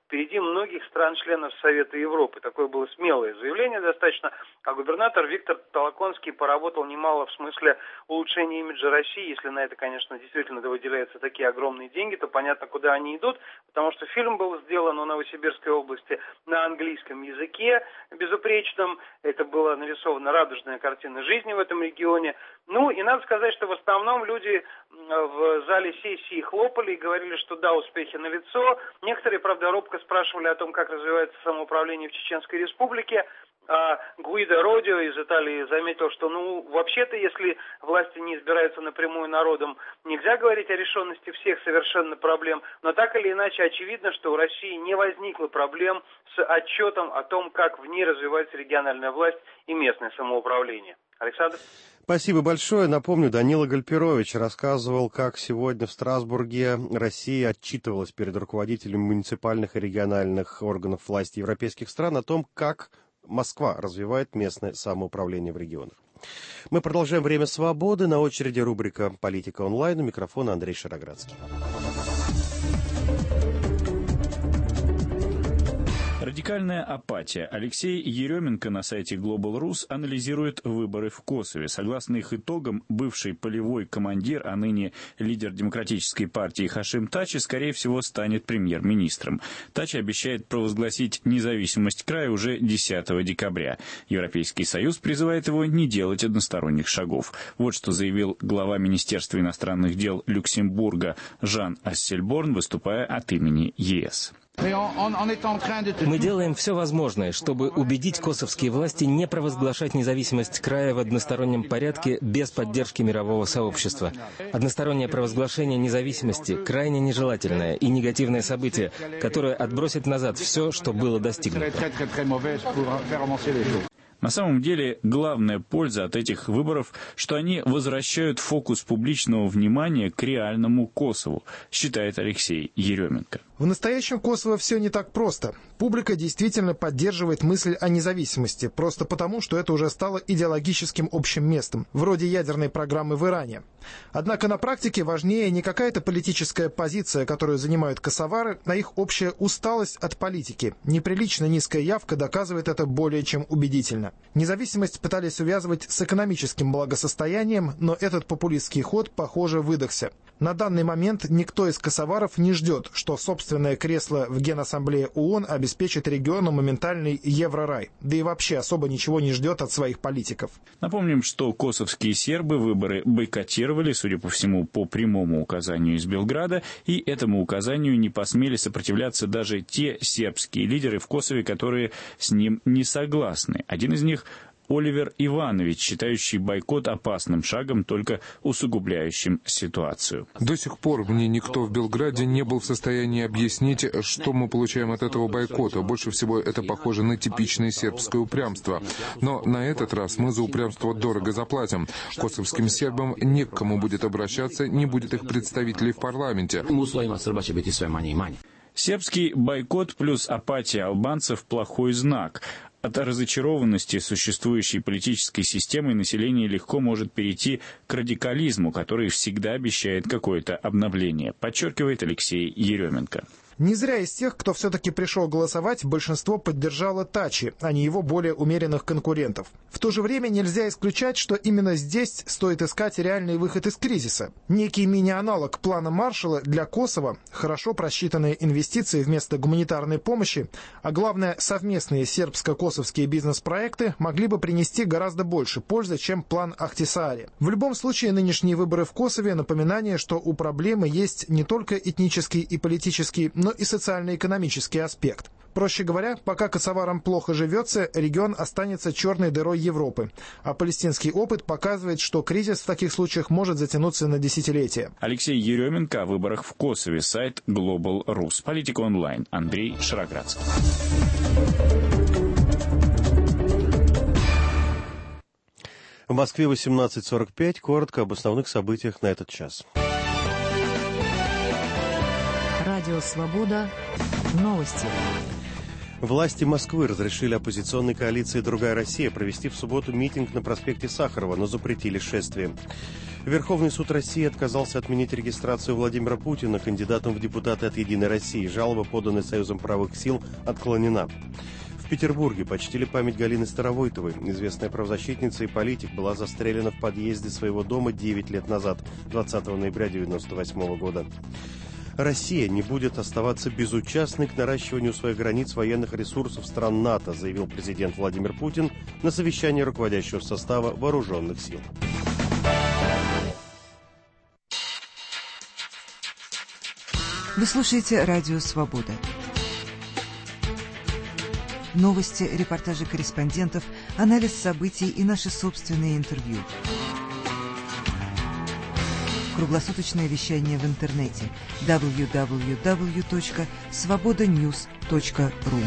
впереди многих стран-членов Совета Европы. Такое было смелое заявление достаточно. А губернатор Виктор Толоконский поработал немало в смысле улучшения имиджа России. Если на это, конечно, действительно выделяются такие огромные деньги, то понятно, куда они идут. Потому что фильм был сделан в Новосибирской области на английском языке безупречном. Это была нарисована радужная картина жизни в этом регионе. Ну, и надо сказать, что в основном люди в зале сессии хлопали и говорили, что да, успехи налицо. Некоторые, правда, робко спрашивали о том, как развивается самоуправление в Чеченской Республике. А Гуидо Родио из Италии заметил, что, вообще-то, если власти не избираются напрямую народом, нельзя говорить о решенности всех совершенно проблем. Но так или иначе, очевидно, что у России не возникло проблем с отчетом о том, как в ней развивается региональная власть и местное самоуправление. Александр? Спасибо большое. Напомню, Данила Гальперович рассказывал, как сегодня в Страсбурге Россия отчитывалась перед руководителями муниципальных и региональных органов власти европейских стран о том, как Москва развивает местное самоуправление в регионах. Мы продолжаем «Время свободы». На очереди рубрика «Политика онлайн». У микрофона Андрей Шароградский. Радикальная апатия. Алексей Еременко на сайте Global Rus анализирует выборы в Косове. Согласно их итогам, бывший полевой командир, а ныне лидер Демократической партии Хашим Тачи, скорее всего, станет премьер-министром. Тачи обещает провозгласить независимость края уже 10 декабря. Европейский Союз призывает его не делать односторонних шагов. Вот что заявил глава Министерства иностранных дел Люксембурга Жан Ассельборн, выступая от имени ЕС. Мы делаем все возможное, чтобы убедить косовские власти не провозглашать независимость края в одностороннем порядке без поддержки мирового сообщества. Одностороннее провозглашение независимости – крайне нежелательное и негативное событие, которое отбросит назад все, что было достигнуто. На самом деле, главная польза от этих выборов, что они возвращают фокус публичного внимания к реальному Косову, считает Алексей Еременко. В настоящем Косово все не так просто. Публика действительно поддерживает мысль о независимости, просто потому, что это уже стало идеологическим общим местом, вроде ядерной программы в Иране. Однако на практике важнее не какая-то политическая позиция, которую занимают косовары, а их общая усталость от политики. Неприлично низкая явка доказывает это более чем убедительно. Независимость пытались увязывать с экономическим благосостоянием, но этот популистский ход, похоже, выдохся. На данный момент никто из косоваров не ждет, что собственное кресло в Генассамблее ООН обеспечит региону моментальный еврорай. Да и вообще особо ничего не ждет от своих политиков. Напомним, что косовские сербы выборы бойкотировали, судя по всему, по прямому указанию из Белграда, и этому указанию не посмели сопротивляться даже те сербские лидеры в Косове, которые с ним не согласны. Один из них — Оливер Иванович, считающий бойкот опасным шагом, только усугубляющим ситуацию. До сих пор мне никто в Белграде не был в состоянии объяснить, что мы получаем от этого бойкота. Больше всего это похоже на типичное сербское упрямство. Но на этот раз мы за упрямство дорого заплатим. Косовским сербам не к кому будет обращаться, не будет их представителей в парламенте. Сербский бойкот плюс апатия албанцев – плохой знак. От разочарованности существующей политической системой население легко может перейти к радикализму, который всегда обещает какое-то обновление, подчеркивает Алексей Еременко. Не зря из тех, кто все-таки пришел голосовать, большинство поддержало Тачи, а не его более умеренных конкурентов. В то же время нельзя исключать, что именно здесь стоит искать реальный выход из кризиса. Некий мини-аналог плана Маршалла для Косово, хорошо просчитанные инвестиции вместо гуманитарной помощи, а главное совместные сербско-косовские бизнес-проекты могли бы принести гораздо больше пользы, чем план Ахтисаари. В любом случае, нынешние выборы в Косове — напоминание, что у проблемы есть не только этнический и политический, но и социально-экономический аспект. Проще говоря, пока косоварам плохо живется, регион останется черной дырой Европы. А палестинский опыт показывает, что кризис в таких случаях может затянуться на десятилетия. Алексей Еременко о выборах в Косове. Сайт Global Rus. Политика онлайн. Андрей Шароградский. В Москве 18:45. Коротко об основных событиях на этот час. Радио «Свобода». Новости. Власти Москвы разрешили оппозиционной коалиции «Другая Россия» провести в субботу митинг на проспекте Сахарова, но запретили шествие. Верховный суд России отказался отменить регистрацию Владимира Путина кандидатом в депутаты от «Единой России». Жалоба, поданная Союзом правых сил, отклонена. В Петербурге почтили память Галины Старовойтовой. Известная правозащитница и политик была застрелена в подъезде своего дома 9 лет назад, 20 ноября 1998 года. Россия не будет оставаться безучастной к наращиванию своих границ военных ресурсов стран НАТО, заявил президент Владимир Путин на совещании руководящего состава вооруженных сил. Вы слушаете «Радио Свобода». Новости, репортажи корреспондентов, анализ событий и наши собственные интервью. Круглосуточное вещание в интернете www.svobodanews.ru.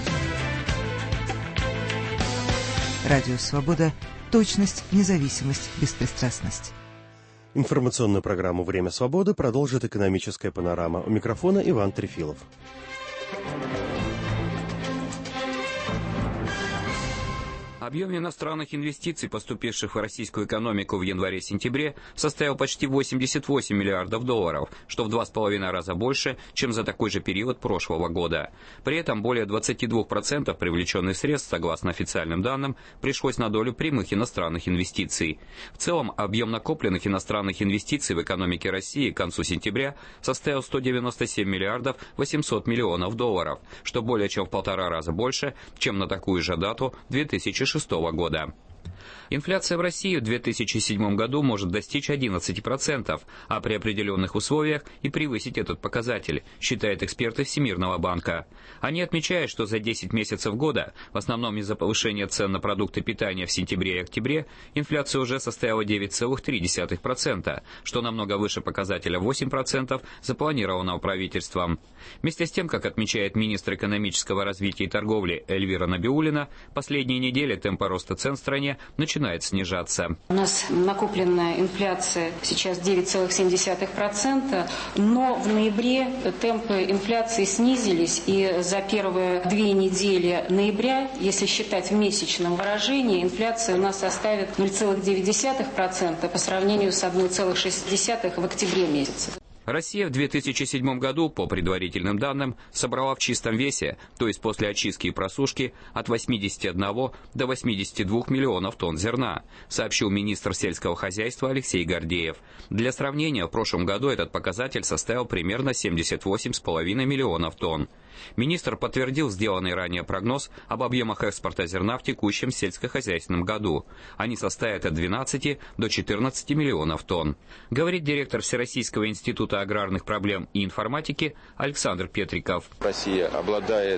Радио Свобода. Точность, независимость, беспристрастность. Информационную программу «Время свободы» продолжит экономическая панорама. У микрофона Иван Трефилов. Объем иностранных инвестиций, поступивших в российскую экономику в январе-сентябре, составил почти 88 миллиардов долларов, что в 2,5 раза больше, чем за такой же период прошлого года. При этом более 22% привлеченных средств, согласно официальным данным, пришлось на долю прямых иностранных инвестиций. В целом, объем накопленных иностранных инвестиций в экономике России к концу сентября составил 197 миллиардов 800 миллионов долларов, что более чем в 1,5 раза больше, чем на такую же дату 2006 года. Инфляция в России в 2007 году может достичь 11%, а при определенных условиях и превысить этот показатель, считают эксперты Всемирного банка. Они отмечают, что за 10 месяцев года, в основном из-за повышения цен на продукты питания в сентябре и октябре, инфляция уже составила 9,3%, что намного выше показателя 8%, запланированного правительством. Вместе с тем, как отмечает министр экономического развития и торговли Эльвира Набиуллина, последние недели темпы роста цен в стране начинает снижаться. У нас накопленная инфляция сейчас 9,7%, но в ноябре темпы инфляции снизились, и за первые 2 недели ноября, если считать в месячном выражении, инфляция у нас составит 0,9% по сравнению с 1,6% в октябре месяце. Россия в 2007 году, по предварительным данным, собрала в чистом весе, то есть после очистки и просушки, от 81 до 82 миллионов тонн зерна, сообщил министр сельского хозяйства Алексей Гордеев. Для сравнения, в прошлом году этот показатель составил примерно 78,5 миллионов тонн. Министр подтвердил сделанный ранее прогноз об объемах экспорта зерна в текущем сельскохозяйственном году. Они составят от 12 до 14 миллионов тонн. Говорит директор Всероссийского института аграрных проблем и информатики Александр Петриков. Россия обладает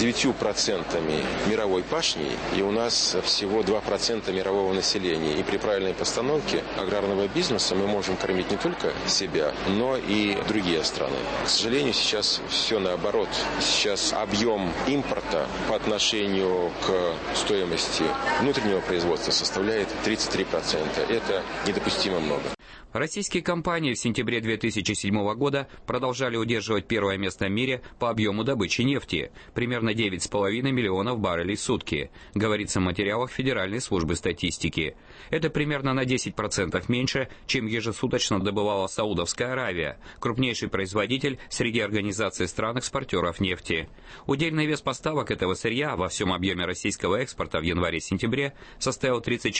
9% мировой пашней, и у нас всего 2% мирового населения. И при правильной постановке аграрного бизнеса мы можем кормить не только себя, но и другие страны. К сожалению, сейчас все наоборот. Сейчас объем импорта по отношению к стоимости внутреннего производства составляет 33%. Это недопустимо много. Российские компании в сентябре 2007 года продолжали удерживать первое место в мире по объему добычи нефти, примерно 9,5 миллионов баррелей в сутки, говорится в материалах Федеральной службы статистики. Это примерно на 10% меньше, чем ежесуточно добывала Саудовская Аравия, крупнейший производитель среди организаций стран-экспортеров нефти. Удельный вес поставок этого сырья во всем объеме российского экспорта в январе-сентябре составил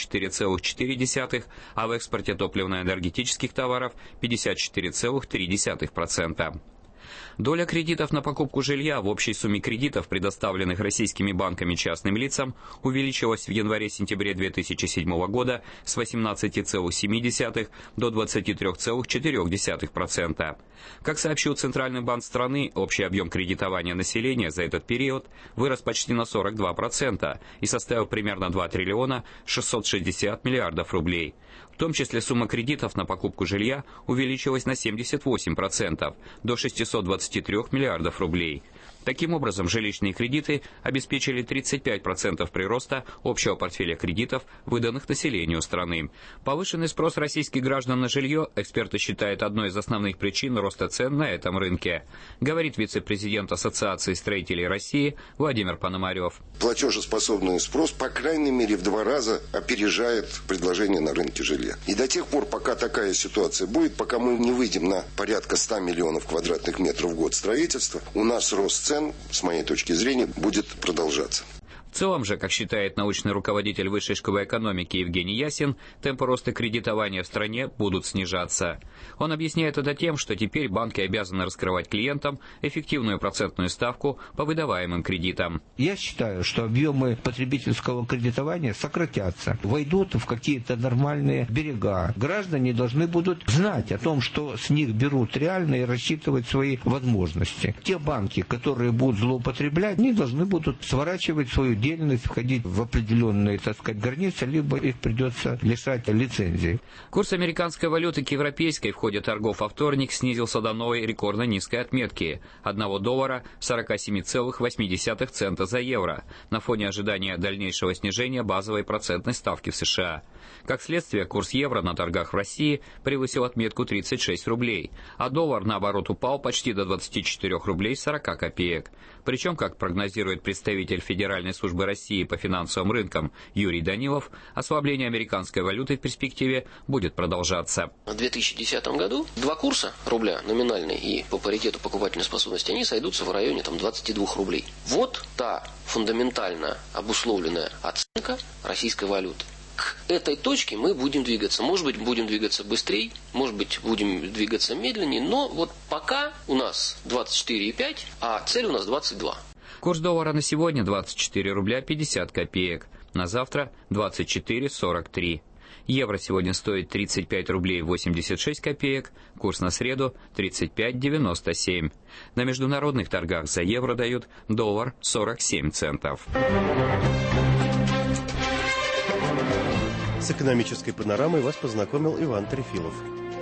34,4%, а в экспорте топливно-энергетических товаров 54,3%. Доля кредитов на покупку жилья в общей сумме кредитов, предоставленных российскими банками частным лицам, увеличилась в январе-сентябре 2007 года с 18,7 до 23,4%. Как сообщил Центральный банк страны, общий объем кредитования населения за этот период вырос почти на 42% и составил примерно 2 триллиона 660 миллиардов рублей. В том числе сумма кредитов на покупку жилья увеличилась на 78%, до 623 миллиардов рублей. Таким образом, жилищные кредиты обеспечили 35% прироста общего портфеля кредитов, выданных населению страны. Повышенный спрос российских граждан на жилье эксперты считают одной из основных причин роста цен на этом рынке, говорит вице-президент Ассоциации строителей России Владимир Пономарев. Платежеспособный спрос, по крайней мере, в 2 раза опережает предложение на рынке жилья. И до тех пор, пока такая ситуация будет, пока мы не выйдем на порядка 100 миллионов квадратных метров в год строительства, у нас рост цен, с моей точки зрения, будет продолжаться. В целом же, как считает научный руководитель Высшей школы экономики Евгений Ясин, темпы роста кредитования в стране будут снижаться. Он объясняет это тем, что теперь банки обязаны раскрывать клиентам эффективную процентную ставку по выдаваемым кредитам. Я считаю, что объемы потребительского кредитования сократятся, войдут в какие-то нормальные берега. Граждане должны будут знать о том, что с них берут реально и рассчитывать свои возможности. Те банки, которые будут злоупотреблять, они должны будут сворачивать свою деятельность, входить в определенные, так сказать, границы, либо их придется лишать лицензии. Курс американской валюты к европейской в ходе торгов во вторник снизился до новой рекордно низкой отметки – $1 47,8 цента за евро, на фоне ожидания дальнейшего снижения базовой процентной ставки в США. Как следствие, курс евро на торгах в России превысил отметку 36 рублей, а доллар, наоборот, упал почти до 24 рублей 40 копеек. Причем, как прогнозирует представитель Федеральной службы России по финансовым рынкам Юрий Данилов, ослабление американской валюты в перспективе будет продолжаться. В 2010 году 2 курса рубля, номинальный и по паритету покупательной способности, они сойдутся в районе 22 рублей. Вот та фундаментально обусловленная оценка российской валюты. К этой точке мы будем двигаться. Может быть, будем двигаться быстрее, может быть, будем двигаться медленнее, но вот пока у нас 24,5, а цель у нас 22. Курс доллара на сегодня 24 рубля 50 копеек, на завтра 24,43. Евро сегодня стоит 35 рублей 86 копеек, курс на среду 35,97. На международных торгах за евро дают доллар 47 центов. С экономической панорамой вас познакомил Иван Трефилов.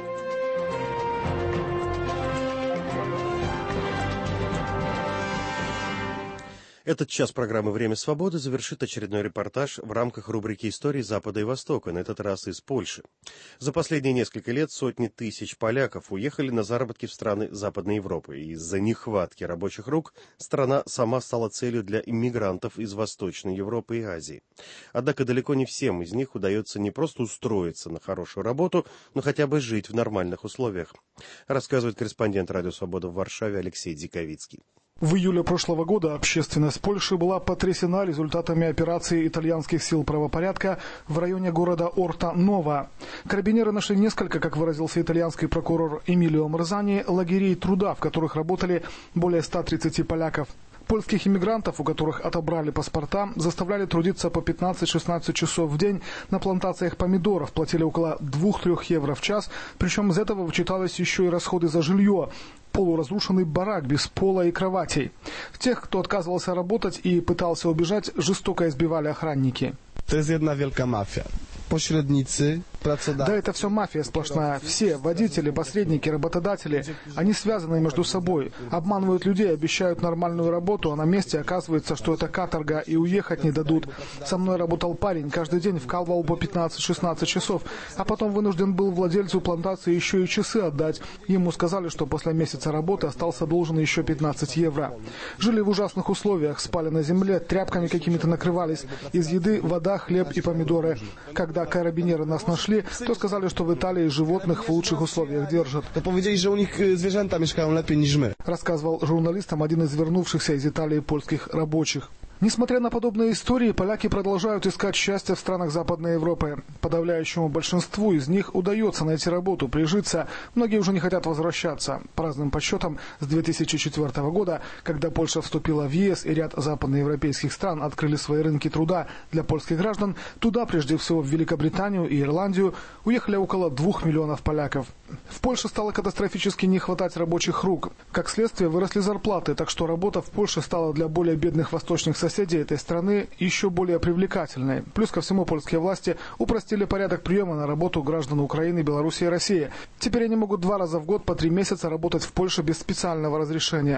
Этот час программы «Время свободы» завершит очередной репортаж в рамках рубрики «Истории Запада и Востока», на этот раз из Польши. За последние несколько лет сотни тысяч поляков уехали на заработки в страны Западной Европы. И из-за нехватки рабочих рук страна сама стала целью для иммигрантов из Восточной Европы и Азии. Однако далеко не всем из них удается не просто устроиться на хорошую работу, но хотя бы жить в нормальных условиях, рассказывает корреспондент «Радио Свобода» в Варшаве Алексей Диковицкий. В июле прошлого года общественность Польши была потрясена результатами операции итальянских сил правопорядка в районе города Орта-Нова. Карабинеры нашли несколько, как выразился итальянский прокурор Эмилио Марзани, лагерей труда, в которых работали более 130 поляков. Польских иммигрантов, у которых отобрали паспорта, заставляли трудиться по 15-16 часов в день на плантациях помидоров, платили около 2-3 евро в час, причем из этого вычиталось еще и расходы за жилье. Полуразрушенный барак без пола и кроватей. Тех, кто отказывался работать и пытался убежать, жестоко избивали охранники. Это одна великая мафия. Посредницы, да, это все мафия сплошная. Все, водители, посредники, работодатели, они связаны между собой. Обманывают людей, обещают нормальную работу, а на месте оказывается, что это каторга, и уехать не дадут. Со мной работал парень, каждый день вкалывал по 15-16 часов, а потом вынужден был владельцу плантации еще и часы отдать. Ему сказали, что после месяца работы остался должен еще 15 евро. Жили в ужасных условиях, спали на земле, тряпками какими-то накрывались. Из еды вода, хлеб и помидоры. Когда карабинеры нас нашли, то сказали, что в Италии животных в лучших условиях держат. Powiedzieli, że u nich zwierzęta mieszkają lepiej niż my. Рассказывал журналистам один из вернувшихся из Италии польских рабочих. Несмотря на подобные истории, поляки продолжают искать счастье в странах Западной Европы. Подавляющему большинству из них удается найти работу, прижиться. Многие уже не хотят возвращаться. По разным подсчетам, с 2004 года, когда Польша вступила в ЕС и ряд западноевропейских стран открыли свои рынки труда для польских граждан, туда, прежде всего в Великобританию и Ирландию, уехали около 2 миллионов поляков. В Польше стало катастрофически не хватать рабочих рук. Как следствие, выросли зарплаты, так что работа в Польше стала для более бедных восточных соседей этой страны еще более привлекательной. Плюс ко всему, польские власти упростили порядок приема на работу граждан Украины, Беларуси и России. Теперь они могут 2 раза в год по 3 месяца работать в Польше без специального разрешения.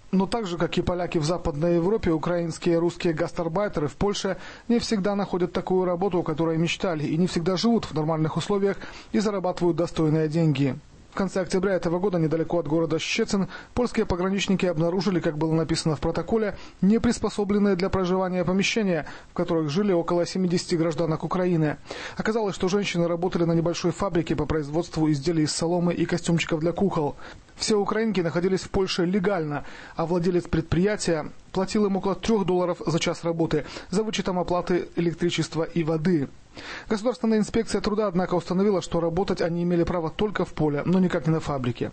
Но так же, как и поляки в Западной Европе, украинские и русские гастарбайтеры в Польше не всегда находят такую работу, о которой мечтали, и не всегда живут в нормальных условиях и зарабатывают достойные деньги. В конце октября этого года недалеко от города Щецин польские пограничники обнаружили, как было написано в протоколе, неприспособленные для проживания помещения, в которых жили около 70 гражданок Украины. Оказалось, что женщины работали на небольшой фабрике по производству изделий из соломы и костюмчиков для кукол. Все украинки находились в Польше легально, а владелец предприятия платил им около $3 за час работы за вычетом оплаты электричества и воды. Государственная инспекция труда, однако, установила, что работать они имели право только в поле, но никак не на фабрике.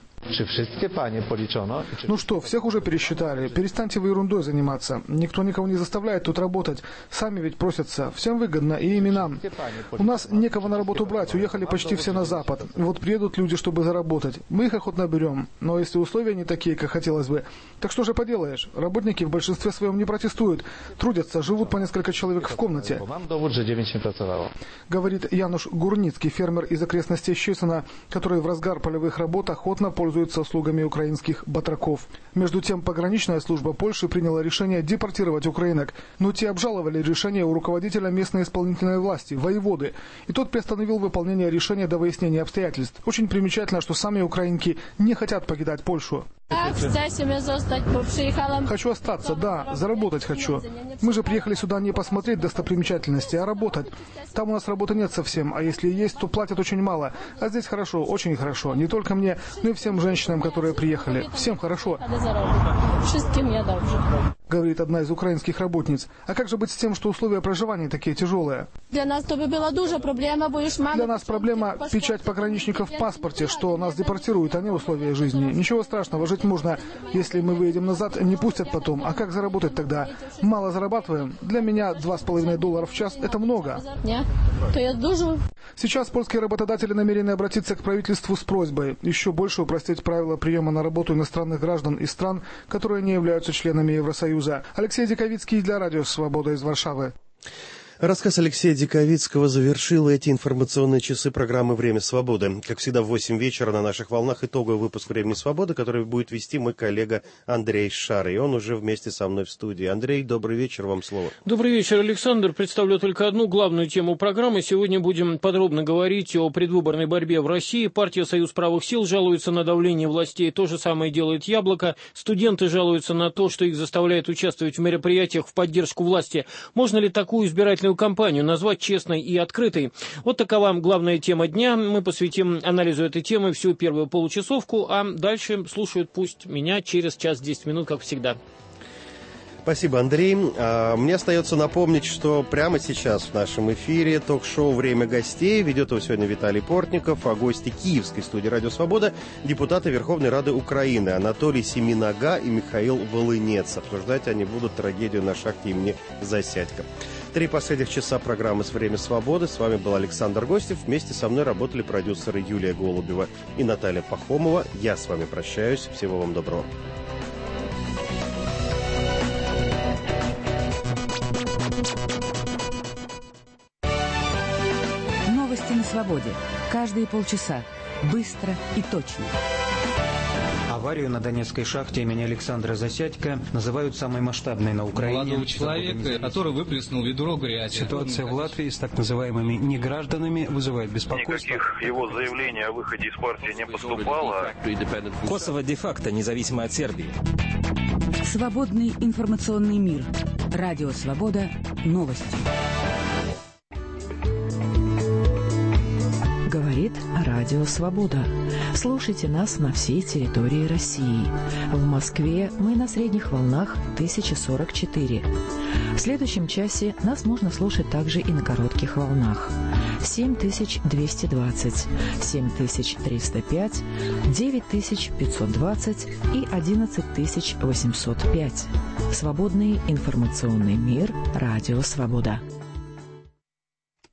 Ну что, всех уже пересчитали. Перестаньте вы ерундой заниматься. Никто никого не заставляет тут работать. Сами ведь просятся. Всем выгодно, и им, и нам. У нас некого на работу брать. Уехали почти все на Запад. Вот приедут люди, чтобы заработать. Мы их охотно берем. Но если условия не такие, как хотелось бы, так что же поделаешь? Работники в большинстве своем не протестуют. Трудятся, живут по несколько человек в комнате. Говорит Януш Гурницкий, фермер из окрестностей Щецина, который в разгар полевых работ охотно пользуется услугами украинских батраков. Между тем, пограничная служба Польши приняла решение депортировать украинок, но те обжаловали решение у руководителя местной исполнительной власти, воеводы, и тот приостановил выполнение решения до выяснения обстоятельств. Очень примечательно, что сами украинки не хотят покидать Польшу. Хочу остаться, да, заработать хочу. Мы же приехали сюда не посмотреть достопримечательности, а работать. Там у нас работы нет совсем, а если есть, то платят очень мало. А здесь хорошо, очень хорошо. Не только мне, но и всем женщинам, которые приехали. Всем хорошо. Говорит одна из украинских работниц. А как же быть с тем, что условия проживания такие тяжелые? Для нас проблема печать пограничников в паспорте, что нас депортируют, а не условия жизни. Ничего страшного, жить можно. Если мы выедем назад, не пустят потом. А как заработать тогда? Мало зарабатываем. Для меня $2,5 в час – это много. Сейчас польские работодатели намерены обратиться к правительству с просьбой еще больше упростить правила приема на работу иностранных граждан из стран, которые не являются членами Евросоюза. Алексей Диковицкий для Радио Свобода из Варшавы. Рассказ Алексея Диковицкого завершил эти информационные часы программы «Время свободы». Как всегда, в 8 вечера на наших волнах итоговый выпуск «Времени свободы», который будет вести мой коллега Андрей Шар. И он уже вместе со мной в студии. Андрей, добрый вечер, вам слово. Добрый вечер, Александр. Представлю только одну главную тему программы. Сегодня будем подробно говорить о предвыборной борьбе в России. Партия «Союз правых сил» жалуется на давление властей. То же самое делает «Яблоко». Студенты жалуются на то, что их заставляют участвовать в мероприятиях в поддержку власти. Можно ли такую избирательную кампанию назвать честной и открытой? Вот такова главная тема дня. Мы посвятим анализу этой темы всю первую получасовку, а дальше слушают пусть меня через час 10 минут, как всегда. Спасибо, Андрей. Мне остается напомнить, что прямо сейчас в нашем эфире ток-шоу «Время гостей». Ведет его сегодня Виталий Портников, а гости киевской студии «Радио Свобода» — депутаты Верховной Рады Украины Анатолий Семинога и Михаил Волынец. Обсуждать они будут трагедию на шахте имени Засядько. 3 последних часа программы с «Время свободы». С вами был Александр Гостев. Вместе со мной работали продюсеры Юлия Голубева и Наталья Пахомова. Я с вами прощаюсь. Всего вам доброго. Новости на свободе. Каждые полчаса. Быстро и точно. Аварию на Донецкой шахте имени Александра Засядько называют самой масштабной на Украине. Молодого человека, который выплеснул ведро грязи. Ситуация в Латвии с так называемыми негражданами вызывает беспокойство. Никаких его заявлений о выходе из партии не поступало. Косово де-факто независимо от Сербии. Свободный информационный мир. Радио Свобода. Новости. Говорит Радио Свобода. Слушайте нас на всей территории России. В Москве мы на средних волнах 1044. В следующем часе нас можно слушать также и на коротких волнах. 7220, 7305, 9520 и 11805. Свободный информационный мир. Радио Свобода.